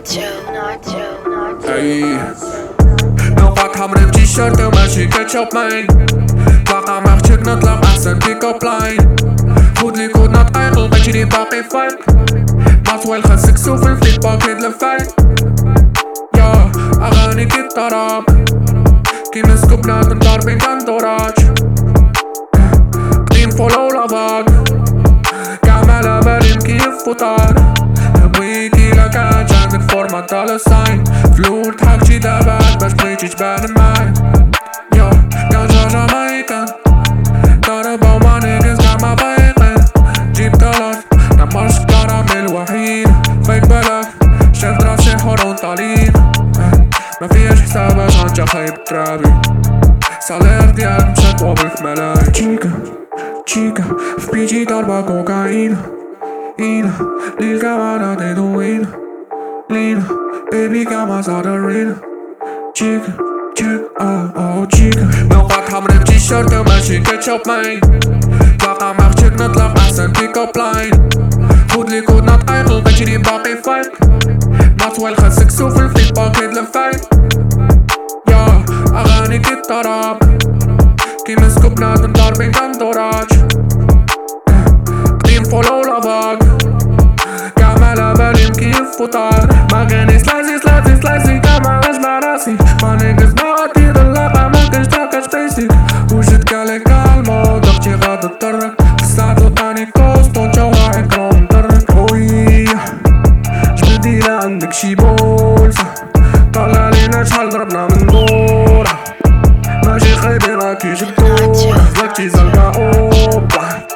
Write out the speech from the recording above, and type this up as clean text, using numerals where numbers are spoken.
Hey نوقع حمرا بتيشيرت وماشي كاتشوب ماين تلقى مارتك نطلق أحسن بيك اب لاين خودلي كود نطقيق وبجري باقي فايق مطويل خاصك سوف الفليت باكيت لفايق يا أغاني كي الطراب كي مسكو بنادم ضاربين كندوراج قديم فولو لافاق كعمالة بارين كيف فطار بويكي لكان عندك فورمات دال ساين فلور تحكي دابات باش بغيتي تبان معاي يا جا جامايكان ضربة وما نيجز كاع ما بايقين جيب طلات نمرش كراميل وحيد فيك بلاك شاف راسي حرون طالين ما فيهاش حسابات غنجا خايب ترابي سالير ديالك مشات وابل في ملاي تشيكا في بيجي ضربة كوكايين Ina, lil cabana de Duina Lina, baby كما صادرين Chica, chica نوقع حمرا بتيشيرت وماشي كاتشوب ماين تلقى مارتك نطلق أحسن بيك اب لاين خودلي كود نطقيق وبجري باقي فايق مطويل خاصك سوف الفليت باكيت لفايق يا أغاني كي الطراب كي مسكو بنادم ضاربين كندوراج قديم فولو لافاق كعمالة بارين كيف فطار ما كاني سلايسي كما غزمع راسي ما نيجز نغطي ضلقة ما كنش تاكش بيسيك وجد كالي كالمو ضغطي غاد الطرق الساعة تلقاني كوستو نشوها عكرو مطرق اوي جبدي عندك شي بولسة طلع لينا شحال ضربنا من دورة ماشي خايبين راكي جبدورة زلقتي زلقة اوبا